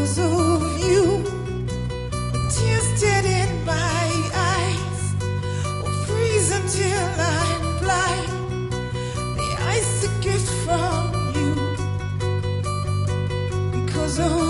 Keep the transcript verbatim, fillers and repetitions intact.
because of you. Tears dead in my eyes will freeze until I'm blind. The ice a gift from you because of